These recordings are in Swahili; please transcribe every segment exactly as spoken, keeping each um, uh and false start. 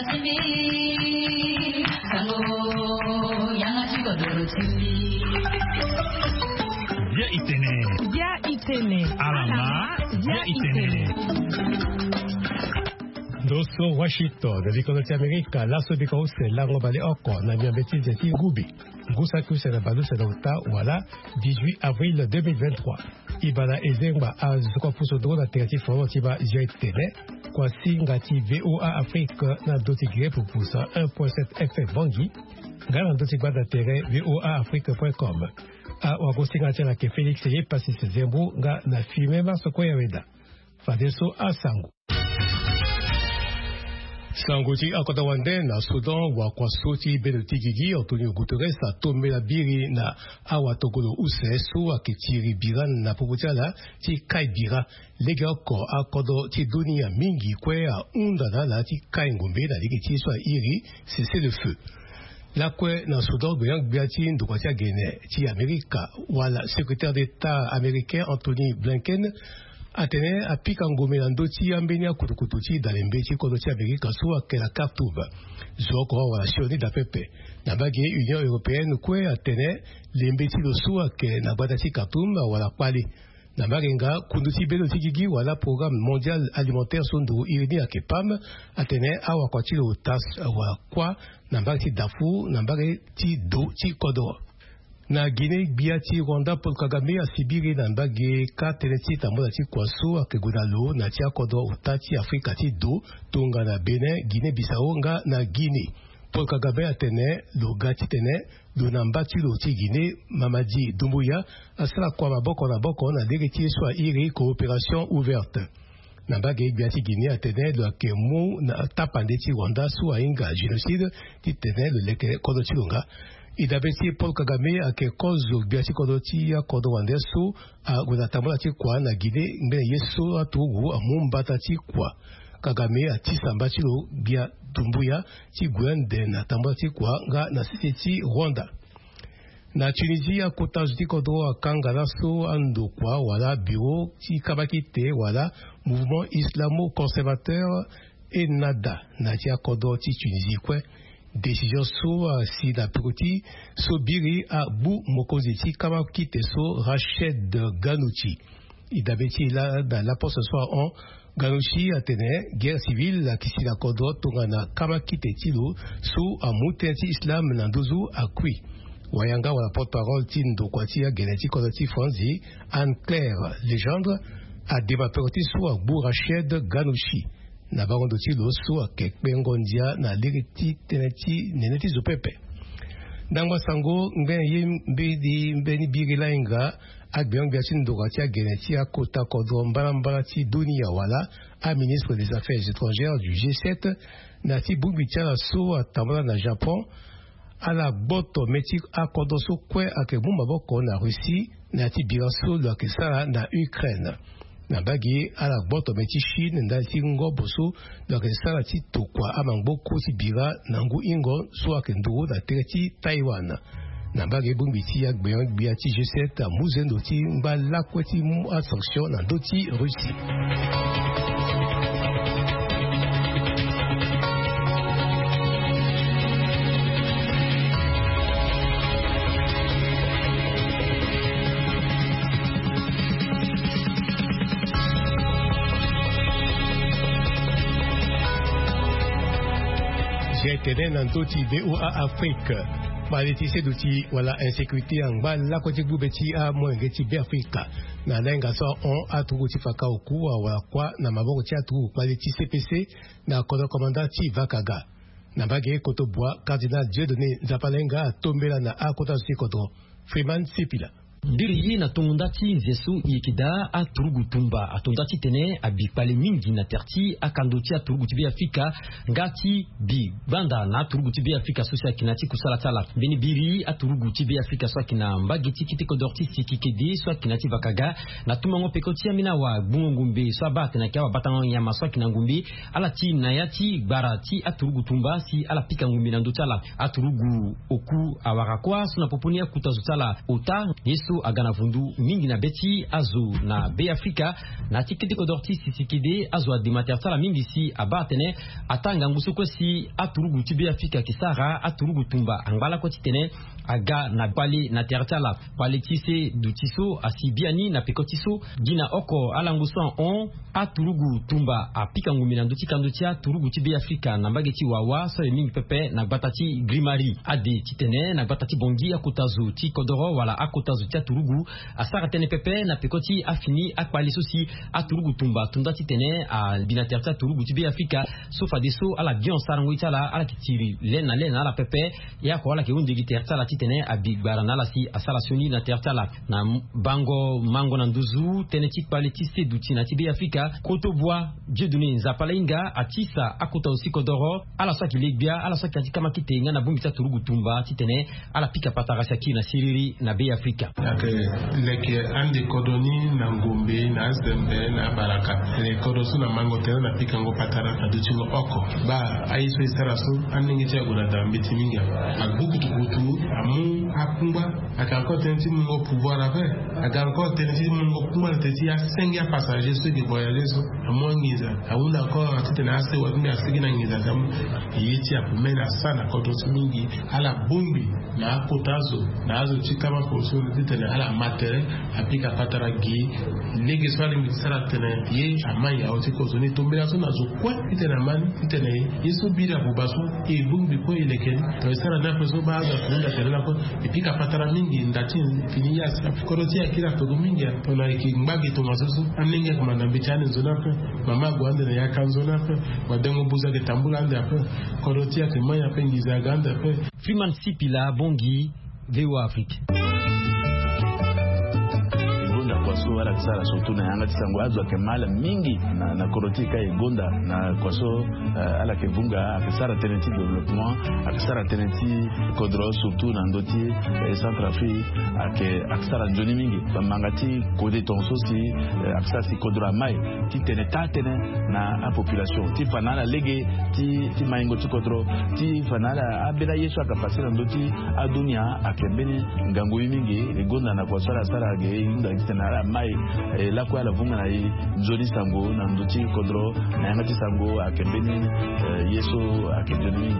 Dia itene. Dia itene. Alama. Dia itene. Doso Washington, Likonoti Amerika, laso biko se lango bale oko na miambeti zeti gubi. Gusa kuse na balu se lauta wala dix-huit avril deux mille vingt-trois. Ibala ezengba a zuko puso do na tegati fono tiba dia itene. Kwa singati V O A Afrique na doti gre pour pousa un virgule sept F M Bangi. Garan doti gbada tere V O A Afrique point com. A wagosinga na ke Félix ye pasi se zembu nga na filme ma soko ya weda. Fadeso a sangu. Sanguti akota wande na Sudan wa kwa soti beno tigigi Antonio Guterres a tombe la biri na awa tokolo usesu akitiri bira na poputiala ti kai bira lega ko akodo ti dunia mingi kwe a unda na la ti kai ngombe na ligi ti so iri cesser le feu. La kwe na Sudan beyang biati ndokwatia gene ti Amerika wala secrétaire d'État américain Anthony Blinken Atene apika ngome na ndoti ambenia kutukututi dalembeti kodoti Amerika suwa ke la Khartoum. Zoko wa shoni da pepe. Na bagi Union Européenne kwe atene lembeti lo suwa ke na badati Khartoum wala kwali. Na marenga kunduti belo tigigi wala programme mondial alimentaire sondu irini akepam atene awa kwati lo tas wa kwa na bagi Darfour na bagi ti do ti kodo. Na Guinée biati Rwanda Paul Kagame a sibiri na mbage ka teneti tambo ti kwaso akegudalo na ti akodo utati Afrika ti do tonga na Benin Guinée Bissau nga na Guinée. Paul Kagame atene lo gati tene lo na mbati lo ti Guinée Mamadi Doumbouya asala kwa maboko na boko na dereti so iri coopération ouverte. Na mbage biati Guinée atene lo akemu na tapande ti Rwanda so inga génocide ti tene lo leke kodo ti longa. Idabeti Paul Kagame ake kozo biati kodoti ya kodo wandeso a gudatamula ti kwa na Guinée mbele yeso atugu amumbata ti kwa. Kagame ati sambati lo bia Doumbouya ti gwende na tambula ti kwa nga na sisi ti Rwanda. Na Tunisie kota zuti kodo akanga naso ando kwa wala bureau ti kabakite wala mouvement islamo-conservateur et nada na ti akodo ti Tunisie kwe. Décision so si da proti so biri a bu mokoziti kama kite so Rached Ghannouchi. Idabeti la da la poste soir en Ghannouchi atene guerre civile la kisi la kodo tongana kama kite tilo so a mutenti islam nandozu akui. Wayanga wala porte-parole tindo kwatia geneti kodoti franzi Anne-Claire Legendre a débat proti so a bu Rached Ghannouchi. Na barondo ti lo so akek bengondia na liriti teneti neneti zo pepe. Dangwa sango ngben yim bidi mbeni bigila inga akben biati ndogati geneti akota kodo mbala ti dunia wala a ministre des affaires étrangères du G sept na ti bubitia la so atamala na Japon ala boto meti akodo so kwe akebumba boko na Russie na ti biraso lo akesala na Ukraine. Na bagi ala boto meti Chine nda ti ngo boso lo kesala ti tokwa amangbo ti bira nangu ingo so akendo na tereti Taiwan. Na bagi bumbi ti ya gbeyan gbia ti G sept a muzendo ti ngba lakwe ti mu a sanction na do ti Russie. Tene nantoti V O A Afrique malitise duti wala insécurité angba la koti bubeti a mwengeti be Afrika na lenga so on atuguti faka oku wala kwa na maboko ti atu malitise C P C na kodo komandati Vakaga na bage koto bois cardinal Dieudonné Nzapalenga tombela na akota si koto Freeman Sipila. Ndiri yi na tongondati zesu yekida a turugutumba a tongondati tene a bipale mingi na terti a kandoti a turuguti bi Afrika ngati bi banda na turuguti bi Afrika sosia kinati kusala tala beni biri a turuguti bi Afrika soa kina mbagiti kiti kodorti sikikede soa kinati Vakaga na tumango pekoti amina wa bungumbe soa bat na kia wa batango nyama soa kina ngumbi ala ti na yati barati a turugutumba si ala pika ngumbi na ndotala a turugu oku awarakwa suna popunia kutazutala ota yeso so agana vundu mingi na beti azo na be Afrika na tikiti kodorti sisikide azo adimaterta la mingi si abatene atanga ngusu kwesi aturugu tibe Afrika kisara aturugu tumba angala ko titene aga na pali na tertala pali tise du tiso asibiani na pekotiso gina oko ala ngusu on aturugu tumba apika ngumina nduti kandutia turugu tibe Afrika na mbageti wawa so mingi pepe na batati grimari ade titene na batati bongi akotazo ti kodoro wala akotazo tia turugu asara tene pepe na pekoti afini akpali sosi aturugu tumba tunda titene a binaterta turugu tibe Afrika sofa deso ala bion sarango itala ala kitiri lena lena ala pepe ya ko ala ke undi giterta la titene a bigbara na la si asala soni na terta la na bango mango na nduzu tene tikpali tiste duti na tibe Afrika koto bois Dieu donné zapalenga atisa akota aussi kodoro ala saki legbia ala saki atika makitenga na bungita turugu tumba titene ala pika patarasaki na siriri na be Afrika ake leke andi kodoni na ngombe na zembe na baraka le kodosu na mango tena na pika ngo patara na duchingo oko ba aiso isarasu aningi tia guna dambiti minga agugu tukutu amu akumba akanko tenti mungo pouvoir avec akanko tenti mungo kuma tenti ya sengia passager ceux qui voyagent amu ngiza aunda ko atitena ase wa kumbe asigi na ngiza zamu yiti apumena sana kodosu mingi ala bumbi na akotazo na azo chikama poso titena ala matere apika patara gi legi swali misara tena ye amaya otiko zoni tombela so nazo kwa titena mani titena yeso bira bubaso e bumbi ko ilekeni to sara na peso baza kunda tena ko ipika patara mingi ndati finiya koroti akira to mingi to na ikimbagi to masoso amninge kama na bichani zona pe mama gwande na yakanzona pe wadengo buza ke tambula ande pe koroti akimanya pe ngiza ganda pe Freeman Sipila Bongi V O A Afrique kwaso wala kisara surtout na yanga tisango azwa kemala mingi na na korotika egonda na kwaso uh, ala kevunga akisara tenenti development akisara tenenti kodro surtout na ndoti eh, Centrafrique ake akisara njoni mingi bamangati kode tonso si eh, akisara si kodro mai ti tene tatene na a population ti fanala lege ti ti maingo ti kodro ti fanala abela yesu akapasira ndoti adunia akembeni ngango mingi egonda na kwaso ala sara ge inda tena ala mai eh, la kwa la vunga na i nzoni sango na nduti kodro na yangati sango akembeni eh, yeso akembeni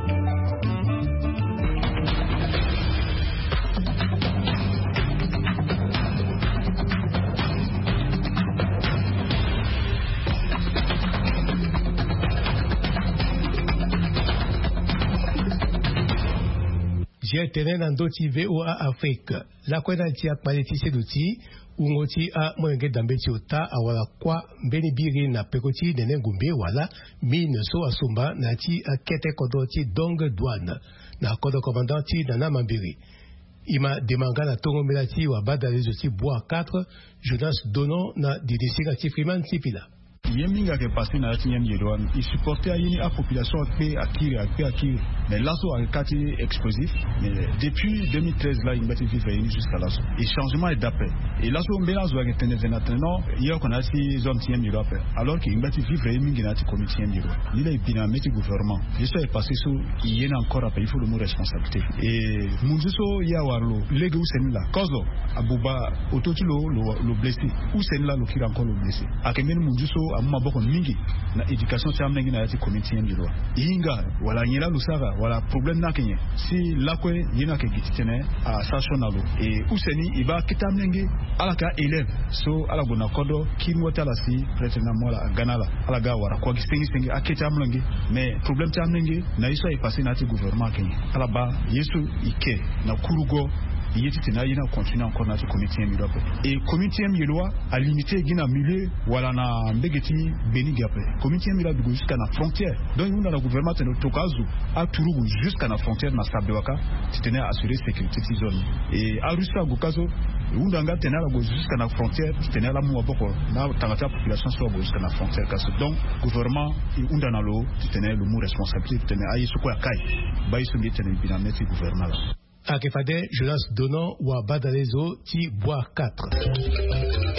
J'ai tenu dans d'autres V O A Afrique. La quoi dans tia qualité d'outil ungoti a mwenge dambeti ota awala kwa mbeni biri na pekoti dene ngumbi wala mine so asumba na ti a kete kodoti dong douane na kodo commandant na namambiri. Ima demanga na tongo melati wa bada les aussi bois quatre Jonas Donon na didisika ti Freeman Sipila. Yeminga ke passé na tinyem yedoan il supportait yini a population pe akiri akiri akiri mais l'asso a kati explosif mais depuis deux mille treize là il m'a vivre yini jusqu'à l'asso et changement est d'appel et l'asso mbela zo ke tene maintenant hier qu'on a si zone tinyem yedo appel alors qu'il m'a vivre yini na ti comité tinyem yedo il est bien mettre gouvernement je suis passé sur il y a encore appel il faut le mot responsabilité et munzuso ya warlo lege usenla kozo abuba ototulo lo blessé usenla lo kira encore lo blessé akemeni munzuso amma boko mingi na education ti amnengi na yati community ndiro inga wala nyela lusara wala problème na kenye si lakwe yina ke gititene a sashonalo e useni iba kitamnengi ala ka élève so ala gona kodo kinwota la si pretena mola ganala ala ga wara ko gisengi sengi aketa amnengi mais problème ti amnengi na iso e passé na ti gouvernement kenye ala ba yesu ike na kurugo yeti tena yina continue encore na comité en Europe et comité en Europe a limité gina milieu wala na mbegeti beni gape comité en Europe jusqu'à la frontière donc on a le gouvernement de tokazu a turugu jusqu'à la frontière na sabewaka tena assurer sécurité de zone et a rusa gukazo undanga tena la jusqu'à la frontière tena la mu boko na tangata population so jusqu'à la frontière kaso donc gouvernement et undana lo tena le mot responsabilité tena ayi soko akai bayi so tena binameti gouvernement là Akefade Jonas Donon wa Badalezo ti bois quatre.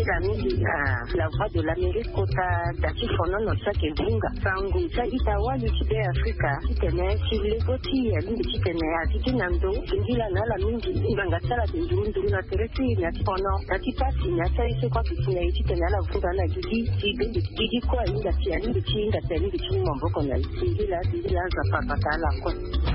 mingi la voix de l'Amérique kota dati fono no sake bunga sangu sa itawali kibe Afrika kitene kilekoti ya mingi kitene atiki nando ngila na la mingi nganga sala ndundu na teresi na fono dati pasi na sai se kwa kitene kitene la vuga na gidi gidi gidi kwa inga tia mingi chinga tia mingi chimo mboko na ngila ngila za papa kala kwa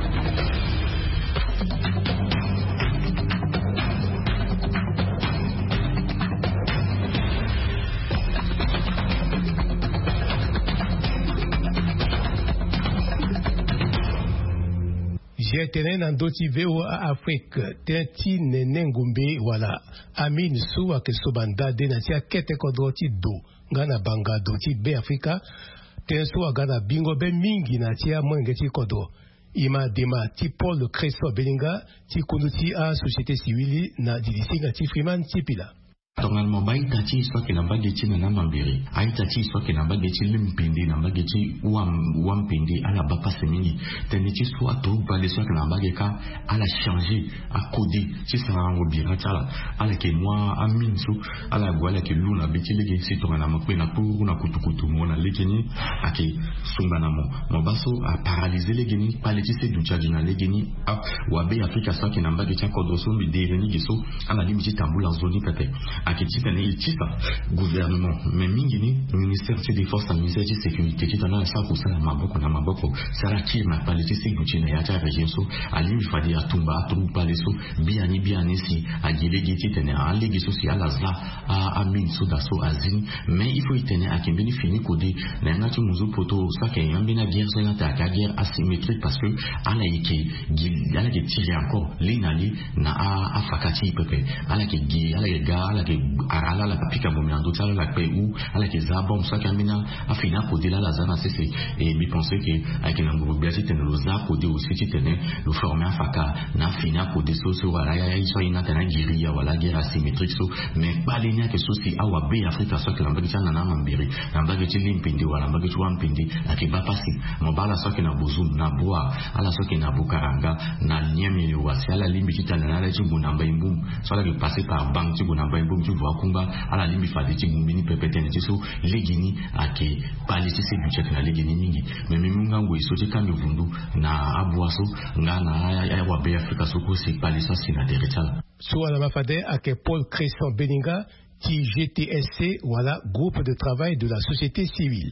Tenen nan doti V O A Afrique tenti nene ngumbe wala amin su wa kesobanda de na tia kete kodoti do ngana banga doti be Afrika ten su wa gana bingo be mingi na tia mwenge ti kodo ima dema ti Paul Creso Belinga ti konduti a société civile na didisinga ti Freeman Tipila. Tongalmo bai tati so ke namba geti na mambiri ai tati so ke namba geti limpindi namba geti wam wam pindi ala bapa semini teniti so ato bale so ke namba geka ala changer a coder si ça ngo bien tala ala ke moi amin so ala gwala ke luna beti lege si tongana makwe na pour na kutukutu mona legeni ake sungana mo mo baso a paralyser legeni paleti se ducha jina legeni a wabe Afrika so ke namba geti ko do so mi deveni giso ala limiti tambula zoni kate akitita ne itita gouvernement mais mingini ministère des forces armées de sécurité qui tana sa ko sala maboko na maboko sala ki ma paliti se guchina ya ta region so ali mi fadi atumba atu paleso biani biani si agile giti tene ali giso si ala za a amin so da so azin mais il faut itene akimbini fini kodi na ngati muzo poto sa ke yambina guerre so na ta guerre asymétrique parce que ala yiki ala ke tire encore linali na a afakati pepe ala ke gi ala ke ga ala ke arala la pika bomiando tala la pe ou ala ke zabom so kamina afina kodi la la zana sese et mi penser que avec un groupe bien c'était le za kodi aussi qui tenait le former afaka na fina kodi so so wala ya iso ina tana guerilla wala guerre asymétrique so mais balenia que sosi awa be Afrika so que lambaki tana na mambiri lambaki tilimpindi wala lambaki tuampindi akiba pasi mobala so que na bozum na boa ala so que na bukaranga na nyemi wasi ala limbi kitana na la chinguna mbaimbu so la que passer par banque chinguna mbaimbu tu vois kumba ala limbi fadi chingumini pepetene so legini ake palisi se budget na legini mingi mais mimunga ngwe so te kambe vundu na abuaso ngana ya wa be Afrika so ko se palisa sina deretala so ala mafade ake Paul Creso Belinga qui G T S C voilà groupe de travail de la société civile.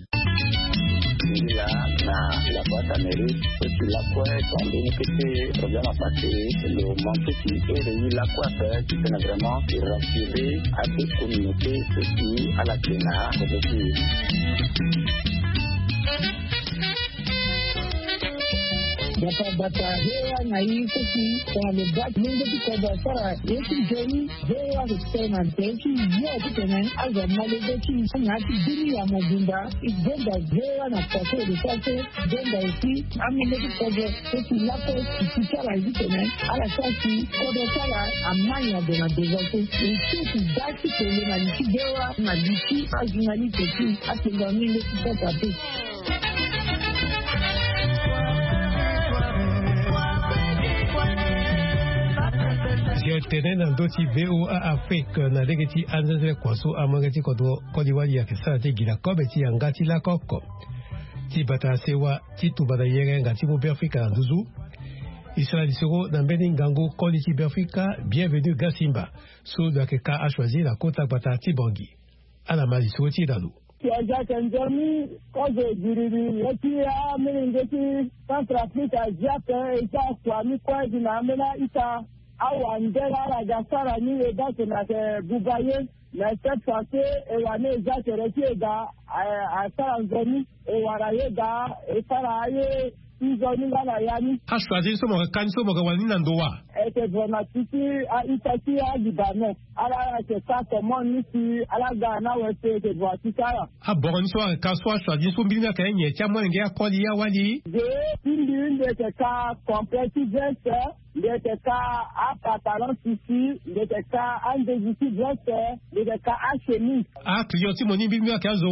La, la, la boîte amérique, et puis la quoi, quand on dit que c'est problème à passer, le manque qui est réuni, la quoi faire, qui est vraiment rassurer à cette communauté, aussi à la Kéna, Bata bata hewa na hii sisi kwa mbaki mingi tukoba sara yesu jeni hewa kusema teki yote tena aza malezeki ngati dini ya mabunda igenda hewa na kwato de sase genda isi amene tukoba sisi lapo kichara zitene ala sasi kodo sala amanya de na devote isi dati kele na nisidewa na disi ajunali teki atenga mingi tukoba teki tenen nan doti V O A Afrique na legeti anzele kwaso amangati kodo kodiwali ya kisa te gila kobe ti angati la koko ti bata sewa ti tubada yere ngati bo Afrika nduzu Israël Soro na mbeni ngango kodi ti Afrika bienvenue Gasimba so da ke ka a choisi la kota bata ti bongi ala mazi so ti dalu Kiaja Tanzania koze jiriri yeti ya mingeti Centrafrica jata ita kwa mikwa dina mena ita awa ndera la gasara ni eda na ke bugaye na cette fois e wane za tereki da a sara ngoni e waraye da e saraye izoni ngala yani a choisi so mo kan so mo ga wani nandoa e te dramatiki a itaki a Liban ala ke sa comment ni si ala ga na wete te dramatika a bon so ka so a choisi so mbina ka nye cha mo nge akoli ya wali de indi de te ka complete geste de te ka a pantalon sisi de te ka an de jisi geste de te ka a chemise a clienti mo ni mbina ka zoa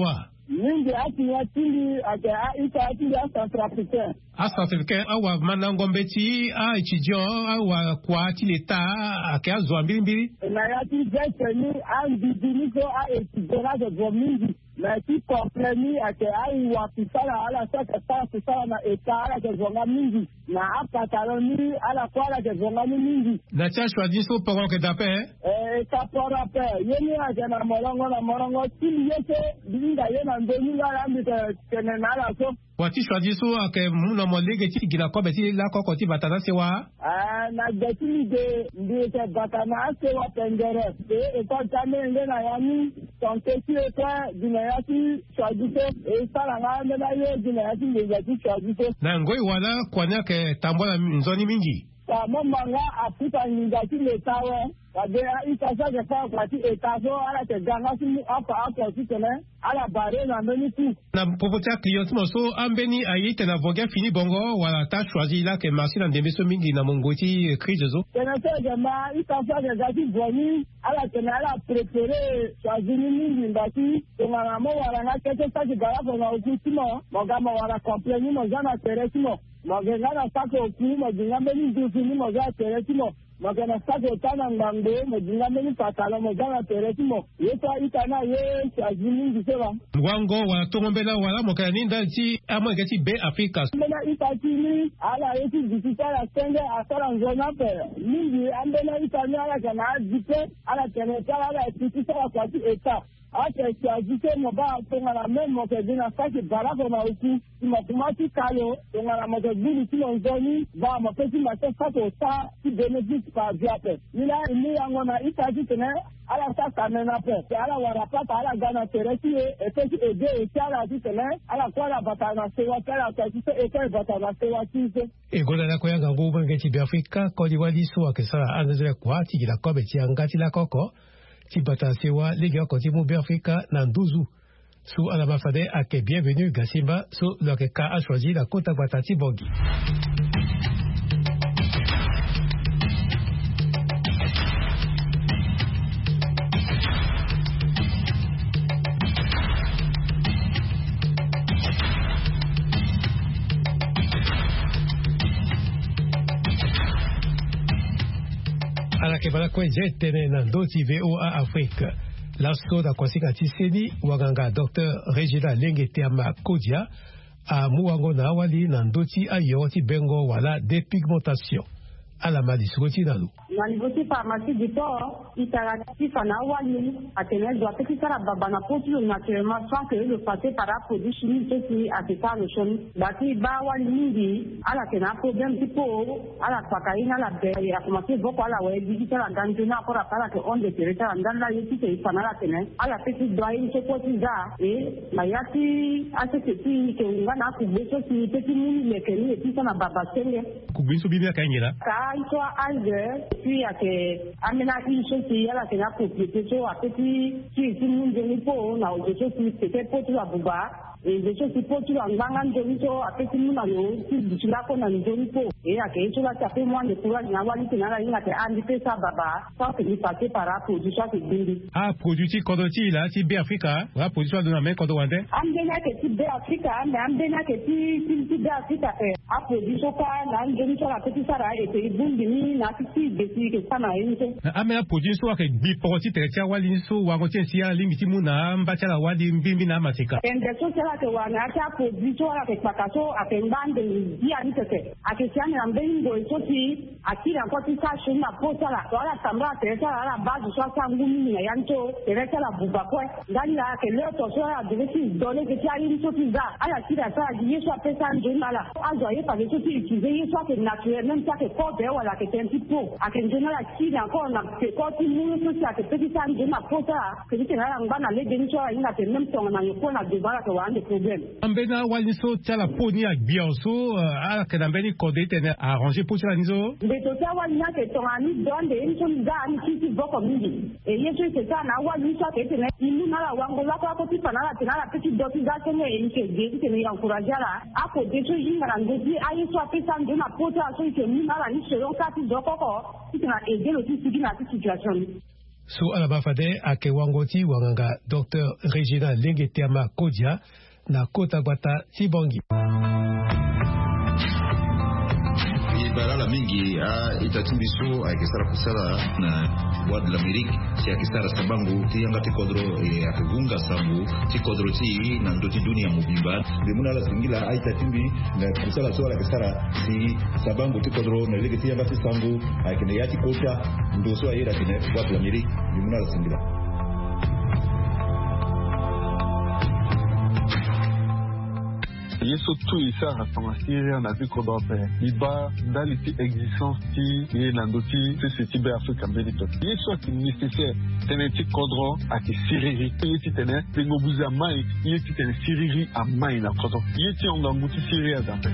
mingi ati ya tili ate ita ati ya centrafricain a centrafricain awa manangombeti a étudiant awa kwa ti leta ake azwa mbili mbili na ya ti jeteni a ndidini ko a étudiant de gomingi na ti kompleni ate ai wa pisala ala saka sala pisala na eta ala de zonga mingi na apataloni ala kwala de zonga mingi na cha choisi so pour que d'appel eh ta pour appel yeni aje na morongo na morongo ti yese dinga yena ndoni la ambi de tenenala so wati choisi so ake muna molege ti gina ko be ti la ko ti batana se wa ah na getili de ndi te batana se wa pendere e ko tane ngena yani tonke ti e kwa dina ya ti choisi so e sala nga na ye dina ya ti le ti choisi so na ngoi wala kwanya ke tambola nzoni mingi ta momanga aputa ninga ti le tawe Kade itasa ke fa kwati etaso ala te ganga si apa apa si tene ala bare na meni tu. Na popota client mo so ambeni ayite na voga fini bongo wala ta choisi la ke marché na ndembe so mingi na mongoti crise zo. Tene te gama itasa ke gati boni ala tene ala préféré choisi ni mingi ndati ngana mo wala na kete sa ki gara ko na ukutimo moga mo wala complain mo jana teresimo moga ngana sako ku mo dinga meni du fini mo ga teresimo magana sako tana ngando mojinga meni patala mojana teretimo yeto itana ye chazini ngiseba wango wa tongombela wala mokani ndati amwe ti be Africa mbena itatini ala yeti disitala senge asala nzona pe mingi ambena itanya ala kana dite ala tenetala ala tisitala kwa ti eta ate chazite moba tonga la même mokadina saki barako na uku matumati kayo tonga la mokadini tino nzoni ba mapesi mate sato sa ti benefit pa diape nila ni yango na itaji tene ala sa kamena pe ala warapata ala gana teresi e pesi ede e ala ti tene ala kwala batana sewa kala ta ti e kai batana sewa ti se e gola la koyanga ngubu ngeti bi Afrika ko diwali so akesala anzele kwa ti la kobe ti angati la koko ti batasewa lege okoti mu be Afrika na nduzu su ala mafade ake bienvenue Gasimba so lo que ka a choisi la kota batati bongi ala ke bala ko jetene na ndoti V O A Afrika la soda kwasika tiseni waganga Docteur Regina Lengeteama Kodia a muwango na awali na ndoti ayo ti bengo wala dépigmentation ala mali sukoti nalu na nivoti pharmacie du port interactif na awali atene doit petit sara babana potu naturellement sans que le passer par un produit chimique qui a été par le chon bati ba awali mingi ala tena problème tipo ala pakaina la be ya commencer beaucoup ala we digital ngandina pour para que on de territoire nganda yeti te ifana la tene ala petit doit une chose za et mayati aseti ke ngana ku beso si petit muni le keni et ça na baba senge ku biso bibia kanyela soit alger puis à que amena une chose qui est là que na propriété so a petit qui qui monde ni po na o chose qui c'était pour la buba et des choses qui pour la nganga ndoni so a petit monde no qui dicila ko na ndoni po et à que ça ça fait moins de courage na wali que na la ina que andi pe sa baba sans que il passe par la production que bindi ah produit kodoti là ti be Africa la production de na men kodo wande ambena que ti be Africa mais ambena que ti ti be Africa a production ka na ndoni so la petit sara et que bindi na ti besi ke sana yinse amena produit so ke bi porti teretia wali so wango ti sia limiti mu na mbacha la wali mbimbi na matika ende so sala ke wana ta produit so la ke pakaso akembande dia ni tete akisiana na mbengo so ti akira kwa ti sa shina posala wala tamba teretia la base so sa ngumi na yanto teretia la buba kwa ndani la ke leo to so la devesi donner que ti ali so ti za ala kira sa di so pesa njala azo ye pa so ti utiliser so ke naturel même ça que corps wala ke un petit peu akenjona la kiri encore na ke koti munu so sia ke petit san de na pota ke ti na ngba na le deni so ina te même ton na ko na de bara ke wa ande problème ambena wali so tala poni ak bioso ala ke na beni code tene arranger pour ça nizo de to ta wali na ke ton ani don de en son da ani ti ti boko mingi e yeso ke ta na wali so ke tene imu na la wango la ko ti pa na la tena la petit doti da tene e ke de ti ne encourager la a ko de so jinga na ngozi ayi so pe san de na pota so ke ni na la ni se ron ka ti doko ko tina aider le petit na cette situation. So alabafade ake wangoti wanganga Docteur Regina Lengetiama Kodia na Kota Gwata Tibongi. Barala mingi itatimbiso akisara kusala na wad l'Amérique si akisara sabangu tianga tikodro akuvunga sambu tikodro ti na ndoti dunia mubimba bimuna la singila aitatimbi na kusala so akisara si sabangu tikodro na lege tianga tisambu akine yati kota ndoso ayira kine wad l'Amérique bimuna la singila. Il est surtout ici à Syrie, on a vu qu'on doit faire. Il va dans les existences qui est dans d'autres, c'est ce type d'Afrique américaine. Il est soit nécessaire, c'est un petit cadre à qui Syrie, il est tenu, c'est nos bouts à main, il est tenu Syrie à main, il est tenu, il est tenu dans beaucoup Syrie à Zambé.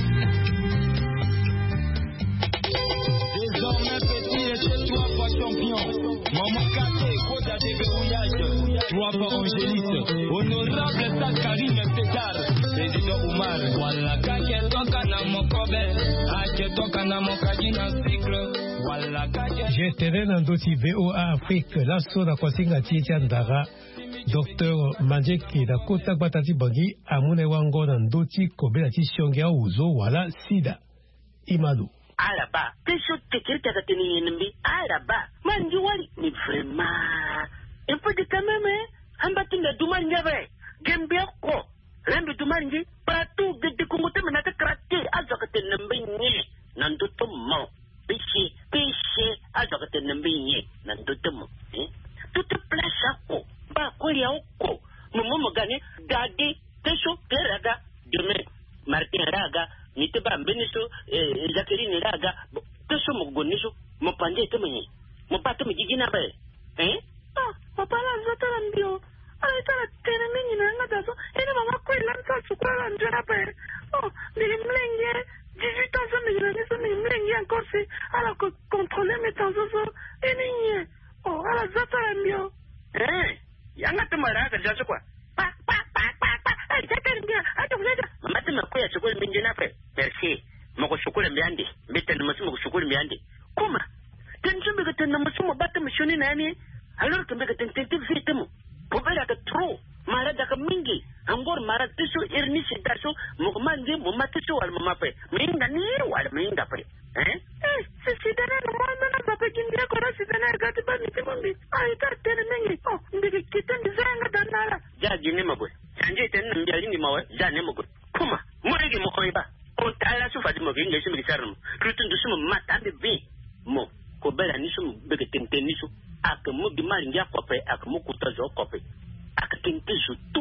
Désormais petit et chez toi pas champion. Maman Katé, Koda de Verrouillage, trois fois angéliste, honorable Stade Karim Pétard. Président Oumar, voilà kake toka na mokobe, ake toka na mokaji na cycle, voilà kake. J'étais dans d'autres V O A Afrique, la soda kwa singa chicha ndara, Docteur Manjeki da Kota Gwata Tibongi, amune wango na ndoti kobela chishongia uzo wala sida. Imadu. Alaba, tesho tekirita katini yenimbi, alaba, manji wali ni vraiment. Un peu de quand même, hein, ambatinga duma nyabe, gembia ko. Lambi tumanji paratu gede kungote menata krate azakate nambinyi nanduto mo pichi pichi azakate nambinyi nanduto mo eh tutu plasha ko ba ko ya ko mumo mogane gadi tesho teraga deme Martin raga nite ba mbeniso eh Jacqueline raga tesho mogoniso mo pande temenyi mo pato mijigina ba eh ah papa la zotara mbio. Ay, tara tena mingi na nga daso. Ene mama ko ilan sa sukwala njera pe. Oh, mili mlenge. dix-huit ans ça mili mlenge ça mili mlenge encore si. Ala ko contrôler mes temps so. Ene nye. Oh, ala zata la mbio. Eh, yanga tumara ka jaso kwa. Pa pa pa pa pa. Ay, zata la mbio. Ato kuleta. Mama tuma ko ya sukuli mingi na pe. Merci. Mako sukuli mbiandi. Mbete na masu mako sukuli mbiandi. Kuma. Tenjumbe ka tena masu mabata mshoni na yani. Alors que mbeka tentente vitemo. Pobela ka tro mara da ka mingi angor mara tisu irni sidaso mugmandi mumatisu wal mamape minga ni wal minga pe eh eh se sidana no mama na papa kindia ko sidana ga ti bani timbi ai ta tene mingi oh ndike kitende zanga danala ja jini mabwe sanje tene mbiyali ni mawe ja ne mabwe kuma murigi mo koiba on tala su fadi mo ginga simi sarum krutun su mo matambe bi mo ko bela ni su bege tenten ni su ak mo di mari ngia kope ak mo kuta zo kope ak tente su tu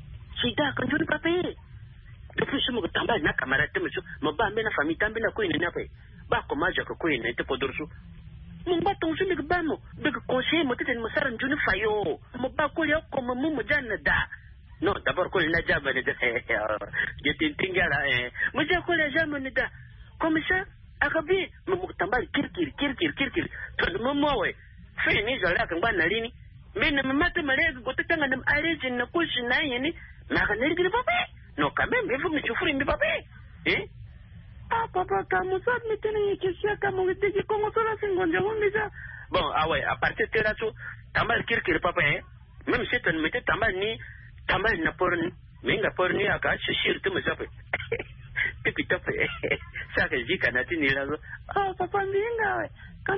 sida kan juri pape depuis su mo tamba na kamera te musu mo ba me na famille tambe na ko ine na pe ba ko maja ko ine te podorsu mo ba ton su mi ba mo de conseiller mo te mo saran juni fayo mo ba ko ya ko mo mo janna da no d'abord ko na jaba ne de je tintingala eh mo ja ko la jama ne da comme ça akabi mo tamba kirkir kirkir kirkir to mo mo we sai ni zara kan ba na rini me na mata mare go ta tanga nam arejin na kushi na yini na ka nirgi pape no ka me me fu mi chufuri mi pape eh ah papa ka mo sa mi tene ki sia ka mo te ki kongo sola singonja mo mi sa bon ah ouais à partir de là tout tambal kirkir pape eh même si tu me te tambal ni tambal na porni me nga porni aka shishir tu me sape pipi tope sa ka jika na tini la ah papa ndinga we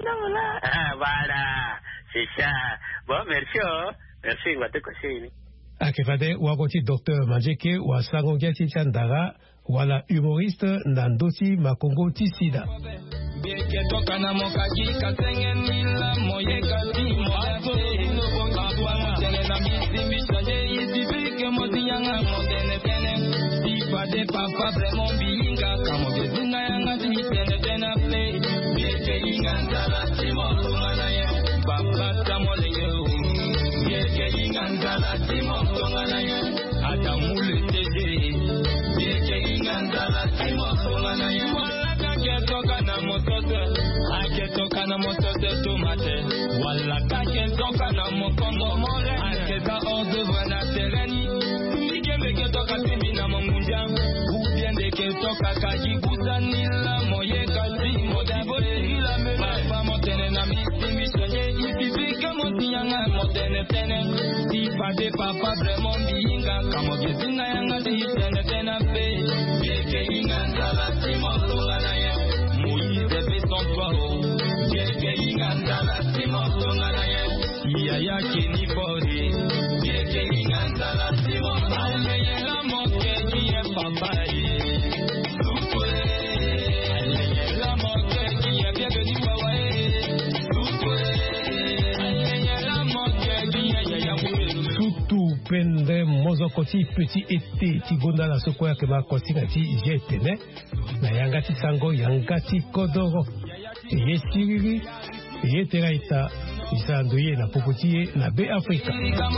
ah, voilà, c'est ça. Bon, merci, oh. Merci, wa te kosini. Akifade, wakoti Docteur Manjeke, wa sangongia chichandara, wala humoriste, nandoti makongo tisida. Bieke toka na mokaji, kasenge nila, moye kasi, moato, ino konga, kwa motene na misi, mishaje, isi beke, moti yanga, motene, tene, ifa de papa, vraiment biinga, kamo bezunga yanga, tene, tene, play, bieke inga, ndala, timo, tungana ye, papa, tamole ye, bieke inga, ndala, timo, tungana ye, atamule teje, bieke inga, ndala, timo, tungana ye, wala kake toka na motote, ake toka na motote tomate, wala kake toka na mokondo mole, ake za orde vwana tereni, mike meke toka timi na mungunja, ubien deke toka kaji kusanila, moye kazi, modibo ila mele, papa motene na misi misonye, isi vike moti de papa vraiment binga kama bizinga yanga di tena tena pe yeke inga ndala timo tongana ye Moïse pe son twao yeke inga ndala timo tongana ye iya yake ni body yeke inga ndala timo ale ye la moke ki e papa ye lupo ale ye la moke ki e bien de ni wawa pende mozokoti petit été tigonda la sokoya ke ba kotingati jetene na yangati sango yangati kodoro yesiriri yeteraita isandoye na popotiye na be Afrika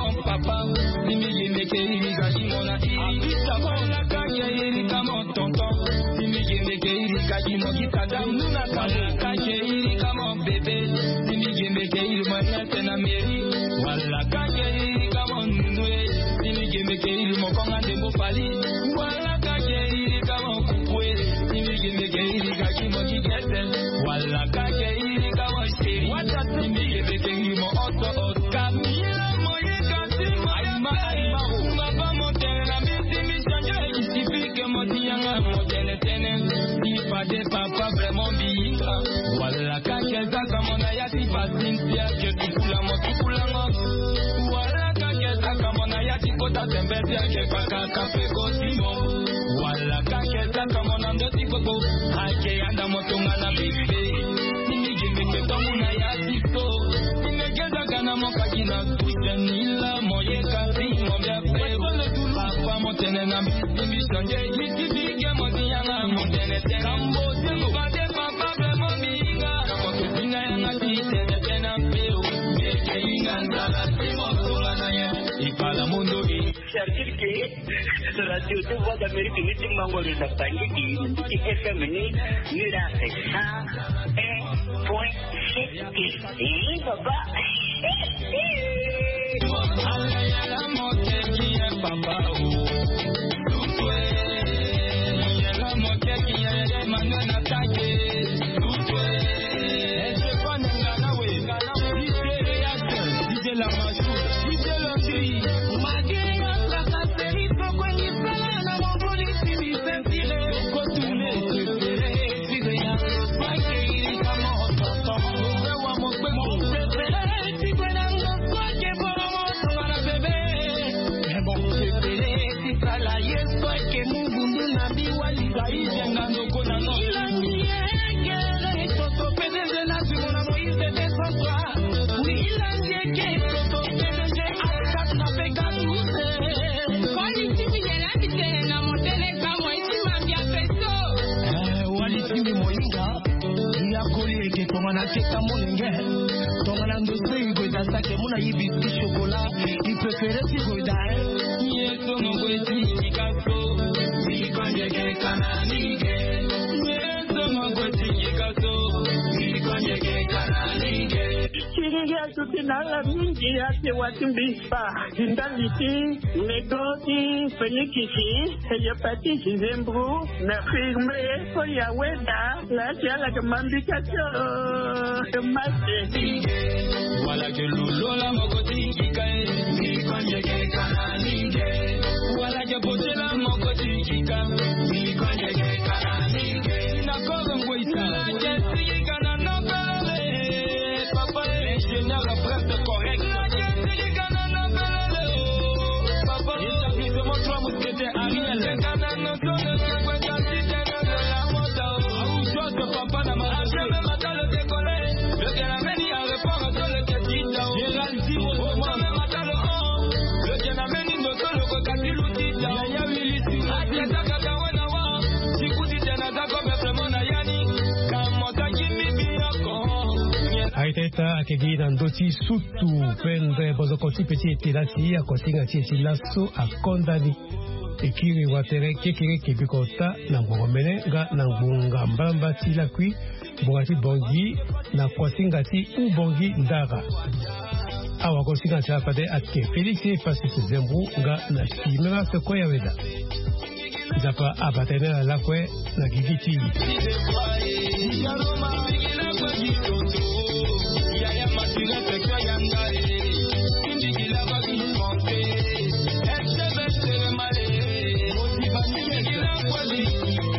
papa vraiment binga wala kakeza kama na yati pasintia ke tukula mo tukula mo wala kakeza kama na yati kota tembea ke paka kafe kosimo wala kakeza kama na ndoti koko hake anda motonga na bibi ningime ke kama na yati to nimegeza kana mo kakina kujanila moye kasi mo bia pe papa mo tene na mimi sonje yitibige mo dianga mo tene tene Radio de Voix d'Amérique ni timango ni tapangi ni F M ni ni la cent un point sept et papa ala ya la mote qui est papa o ya la mote qui est manana take tutwe ese fana ngana we ngana we ise ya ise la machu ise la tri magena la kaseri poko ni sala na moboli simi sentire ko tune tere ise ya pake iri kama hototo wa mo pe mo tere ise na ngo ke bora mo tongana bebe e bon tere ise la yeso ke mungu na biwali zaidi ngano kona no Tongana cheka mulenge tongana ndose igoda sake muna yibiti chocolat il préfère si godae yeso ngweti nikaso nikonje ke kananige yeso ngweti nikaso nikonje ke kananige chiriga tutinala mingi ate watimbispa zindaliti negoti fenikisi hepatiti zembru na firme ko ya weda la tiala kamambikacho mate wala ke lulola mokoti kikae nikonje ke kananige wala ke potela mokoti kika nikonje ke kananige na kogo ngoita ke sigana no bale papa l'ingénieur presque correct ke sigana no bale papa établissement trois mousquetaires Ariel kana no solo ke kwenda titana de la moto au joie papa na ma jamais matal le décoller le ganameni a répondre sur le ketita Gérald Zimo moi matal le ganameni ndo solo ko katilu tita ya wilisi ateta kaka wana wa sikuti tena zako vraiment na yani kama takimi bioko aiteta akegina ndoti sutu pende bozokoti petit tilasi akotinga titi lasso akondani ekiri watere kekere kebikota na ngomene nga na ngunga mbamba tilakwi bongati bongi na kwasingati ubongi ndara awa kwasingati apade atke Felix Pasisi Zembu nga na simera sekoya weda zapa abatene la lakwe na gigiti ya ya matine pekwa yangare indigila bagi monte kwani